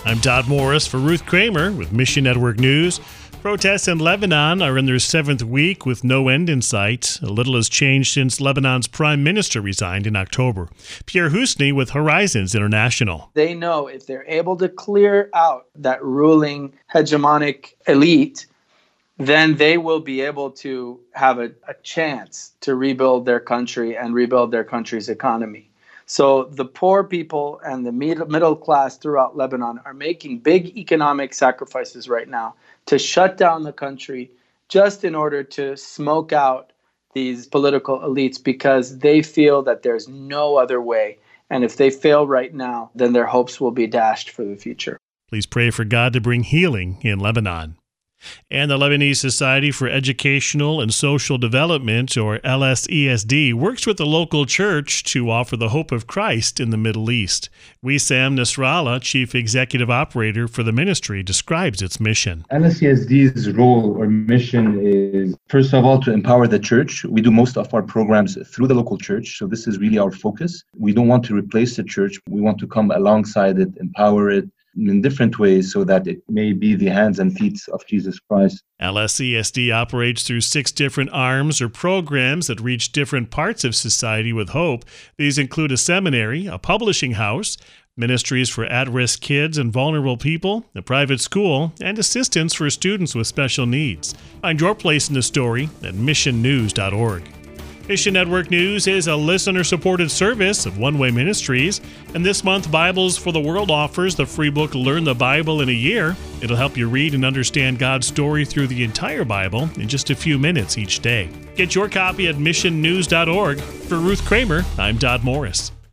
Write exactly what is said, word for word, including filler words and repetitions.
I'm Todd Morris for Ruth Kramer with Mission Network News. Protests in Lebanon are in their seventh week with no end in sight. A little has changed since Lebanon's prime minister resigned in October. Pierre Husney with Horizons International. They know if they're able to clear out that ruling hegemonic elite, then they will be able to have a, a chance to rebuild their country and rebuild their country's economy. So the poor people and the middle class throughout Lebanon are making big economic sacrifices right now to shut down the country just in order to smoke out these political elites because they feel that there's no other way. And if they fail right now, then their hopes will be dashed for the future. Please pray for God to bring healing in Lebanon. And the Lebanese Society for Educational and Social Development, or L S E S D, works with the local church to offer the hope of Christ in the Middle East. Wissam Nasrallah, Chief Executive Operator for the ministry, describes its mission. L S E S D's role or mission is, first of all, to empower the church. We do most of our programs through the local church, so this is really our focus. We don't want to replace the church. We want to come alongside it, empower it, in different ways so that it may be the hands and feet of Jesus Christ. L S E S D operates through six different arms or programs that reach different parts of society with hope. These include a seminary, a publishing house, ministries for at-risk kids and vulnerable people, a private school, and assistance for students with special needs. Find your place in the story at mission news dot org. Mission Network News is a listener-supported service of One Way Ministries, and this month Bibles for the World offers the free book Learn the Bible in a Year. It'll help you read and understand God's story through the entire Bible in just a few minutes each day. Get your copy at mission news dot org. For Ruth Kramer, I'm Todd Morris.